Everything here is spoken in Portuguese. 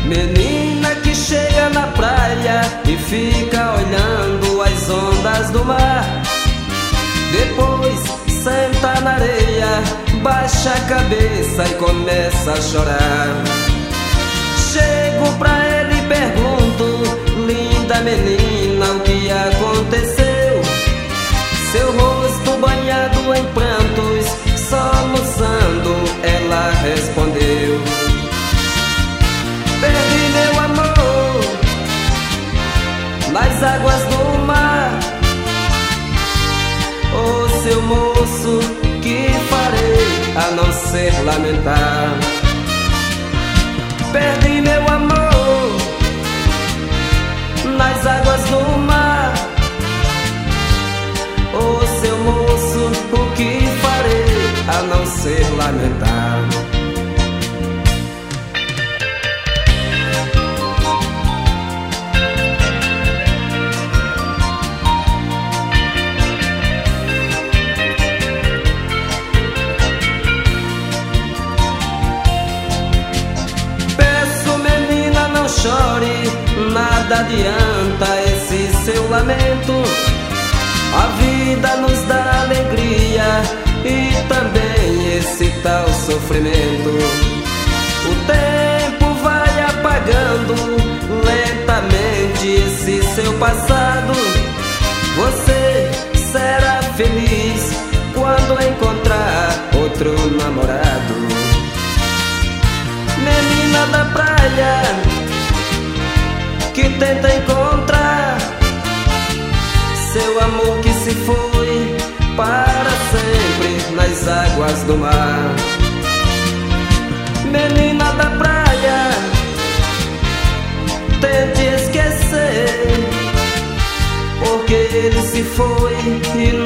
Menina que chega na praia e fica olhando as ondas do mar. Depois senta na areia, baixa a cabeça e começa a chorar. Chego pra ele e pergunto: linda menina, o que aconteceu? Seu rosto banhado em prantos, soluçando, ela respondeu: perdi meu amor nas águas do mar. Oh, seu moço, que farei a não ser lamentar? Perdi meu amor nas águas do mar. Oh, seu moço, o que farei a não ser lamentar? Chore, nada adianta esse seu lamento. A vida nos dá alegria e também esse tal sofrimento. O tempo vai apagando lentamente esse seu passado. Você será feliz quando encontrar outro namorado. Menina da praia que tenta encontrar seu amor que se foi para sempre nas águas do mar. Menina da praia, tente esquecer, porque ele se foi e